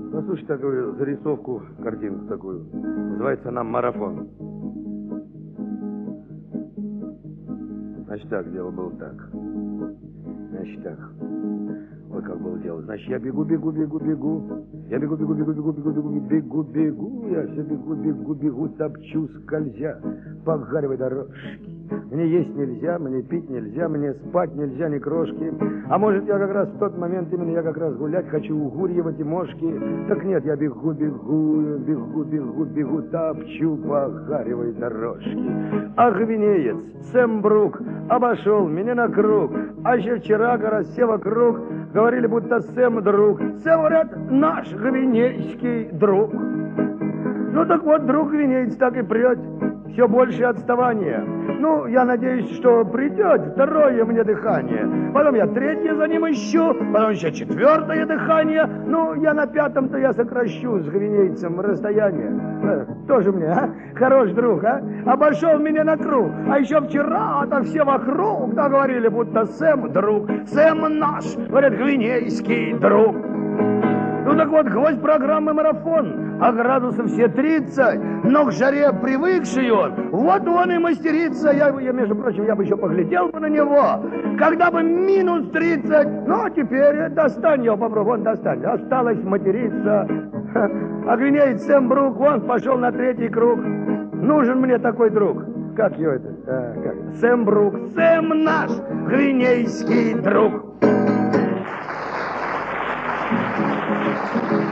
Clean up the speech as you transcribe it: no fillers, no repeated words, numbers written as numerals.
Послушай такую зарисовку, картинку такую. Называется она «Марафон». Значит так, дело было так. Значит так. Вот как было дело. Значит, я бегу. Я бегу. Я все бегу, топчу, скользя по гаревой дорожке. Мне есть нельзя, мне пить нельзя, мне спать нельзя, ни крошки. А может, я как раз в тот момент, именно я как раз гулять хочу, угурьевать и мошки. Так нет, я бегу, топчу по гаревой дорожке. А гвинеец Сэм Брук обошел меня на круг. А еще вчера, говорят, все вокруг говорили, будто Сэм друг. Сэм, говорят, наш гвинейский друг. Ну так вот, друг гвинеец так и прет. Все больше отставания. Ну, я надеюсь, что придет второе мне дыхание. Потом я третье за ним ищу, потом еще четвертое дыхание. Ну, я на пятом-то я сокращу с гвинейцем расстояние. Тоже мне, а? Хорош друг, а? Обошел меня на круг. А еще вчера-то все вокруг говорили, будто Сэм друг. Сэм наш, говорят, гвинейский друг. Ну так вот, гвоздь программы «Марафон», а градусов все 30, но к жаре привыкший он, вот он и мастерится. Я между прочим, я бы еще поглядел бы на него, когда бы минус 30, ну теперь достань его, попробуй, вон достань, осталось материться. А гвинеец Сэм Брук, он пошел на третий круг. Нужен мне такой друг. Как его это? Сэм Брук, Сэм наш гвинейский друг.